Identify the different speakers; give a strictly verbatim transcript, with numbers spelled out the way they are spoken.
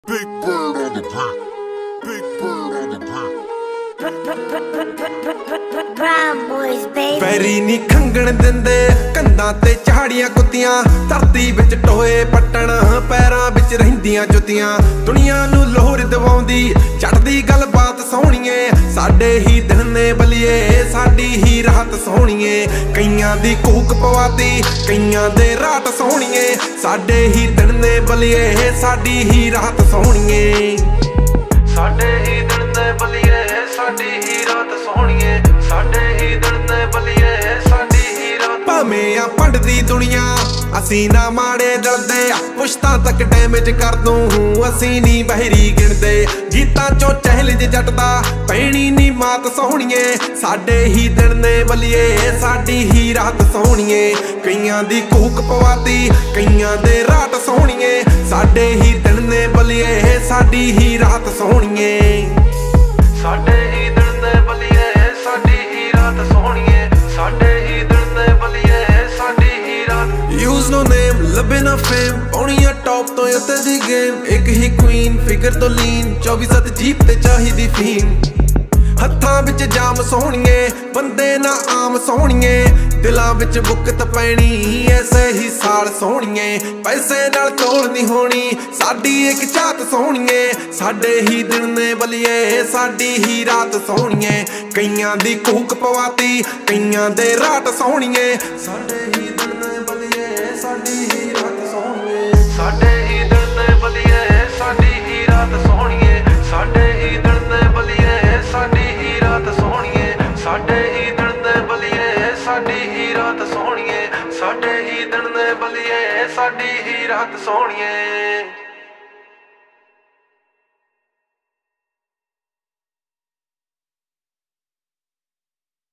Speaker 1: Big bird on the beat. Big bird on the beat.
Speaker 2: Brown boys, baby.
Speaker 3: ਪੈਰੀ ਨੀ ਖੰਗਣ ਦਿੰਦੇ ਕੰਧਾਂ ਤੇ ਝਾੜੀਆਂ ਕੁੱਤੀਆਂ, ਧਰਤੀ ਵਿੱਚ ਟੋਏ ਪੱਟਣ ਪੈਰਾਂ ਵਿੱਚ ਰਹਿੰਦੀਆਂ ਜੁੱਤੀਆਂ। ਦੁਨੀਆ ਨੂੰ ਲੋਹਰ ਦਵਾਉਂਦੀ ਚੜਦੀ ਗੱਲਬਾਤ ਸੋਹਣੀਏ, ਸਾਡੇ ਹੀ ਦਿਨ ਨੇ ਬਲੀਏ ਸਾਡੀ ਹੀ ਰਾਤ ਸੋਹਣੀਏ। ਕਈਆਂ ਦੀ ਕੂਕ ਪਵਾਤੀ ਕਈਆਂ ਦੇ ਰਾਤ ਸੋਹਣੀਏ, ਸਾਡੇ ਹੀ ਦਿਨ ਨੇ ਬਲੀਏ ਸਾਡੀ ਹੀ ਰਾਤ ਸੋਹਣੀਏ। ਸਾਡੇ ਹੀ ਦਿਨ ਨੇ ਬਲੀਏ ਸਾਡੀ ਹੀ ਰਾਤ ਸੋਹਣੀਏ, ਸਾਡੇ ਹੀ ਦਿਨ ਨੇ ਬਲੀਏ ਸਾਡੀ ਹੀ ਰਾਤ। ਭਾਵੇਂ ਆ ਭੰਡਦੀ ਦੁਨੀਆ ਅਸੀਂ ਨਾ ਮਾੜੇ ਡਰਦੇ, ਪੁਸ਼ਤਾਂ ਤੱਕ ਡੈਮੇਜ ਕਰ ਦੂੰ ਅਸੀਂ ਨੀ ਬਹਿਰੀ ਗਿਣਦੇ। ਗੀਤਾਂ ਚੋਂ ਚਹਿਲਜ ਜੱਟ ਦਾ ਪੈਣੀ ਨੀ ਮਾਤ ਸੋਹਣੀਏ, ਸਾਡੇ ਹੀ ਦਿਨ ਨੇ ਬਲੀਏ ਸਾਡੀ ਹੀ ਰਾਤ ਸੋਹਣੀਏ। ਕਈਆਂ ਦੀ ਕੂਕ ਪਵਾਤੀ ਕਈਆਂ ਦੇ ਰਾਤ ਸੋਹਣੀਏ, ਸਾਡੇ ਹੀ ਦਿਨ ਨੇ ਬਲੀਏ ਸਾਡੀ ਹੀ ਰਾਤ ਸੋਹਣੀਏ। ਸਾਡੇ ਹੀ ਦਿਨ ਨੇ ਬਲੀਏ ਸਾਡੀ ਹੀ ਰਾਤ ਸੋਹਣੀਏ, ਸਾਡੇ ਹੀ ਦਿਨ ਨੇ ਬਲੀਏ ਸਾਡੀ ਹੀ ਰਾਤ। ਯੂਜ਼ ਨੋ ਨੇਮ ਲੱਭੇ ਨਾ ਫੇਮ, ਪਾਉਣੀ ਆ ਟੌਪ ਤੋਂ ਉੱਤੇ ਦੀ ਗੇਮ। ਇੱਕ ਹੀ ਕੁਈਨ ਫਿਗਰ ਤੋਂ ਲੀਨ, ਚੌਵੀ ਸੱਤ ਜੀਪ ਤੇ ਚਾਹੀਦੀ ਫੀਮ। ਹੱਥਾਂ ਵਿੱਚ ਜਾਮ ਸੋਹਣੀਏ ਬੰਦੇ ਨਾ ਆਮ ਸੋਹਣੀਏ, ਦਿਲਾਂ ਵਿੱਚ ਬੁੱਕਤ ਪੈਣੀ ਐਸੇ ਹੀ ਸਾਲ ਸੋਹਣੀਏ। ਪੈਸੇ ਨਾਲ ਤੋਲ ਨਹੀਂ ਹੋਣੀ ਸਾਡੀ ਇੱਕ ਝਾਤ ਸੋਹਣੀਏ, ਸਾਡੇ ਹੀ ਦਿਨ ਨੇ ਬਲੀਏ ਸਾਡੀ ਹੀ ਰਾਤ ਸੋਹਣੀਏ। ਕਈਆਂ ਦੀ ਕੂਕ ਪਵਾਤੀ ਕਈਆਂ ਦੇ ਰਾਤ ਸੋਹਣੀਏ, ਸਾਡੇ ਹੀ ਦਿਨ ਨੇ ਬਲੀਏ ਸਾਡੀ ਹੀ ਰਾਤ ਸੋਹਣੀਏ। ਸਾਡੇ ਹੀ ਦਿਨ ਨੇ ਬਲੀਏ ਸਾਡੀ ਹੀ ਰਾਤ ਸੋਹਣੀਏ, ਸਾਡੇ ਹੀ ਦਿਨ ਨੇ ਬਲੀਏ ਸਾਡੀ ਹੀ ਰਾਤ ਸੋਹਣੀਏ। ਸਾਡੇ ਹੀ ਦਿਨ ਨੇ ਬਲੀਏ ਸਾਡੀ ਹੀ ਰਾਤ ਸੋਹਣੀਏ, ਸਾਡੇ ਹੀ ਦਿਨ ਨੇ ਬਲੀਏ ਸਾਡੀ ਹੀ ਰਾਤ ਸੋਹਣੀਏ।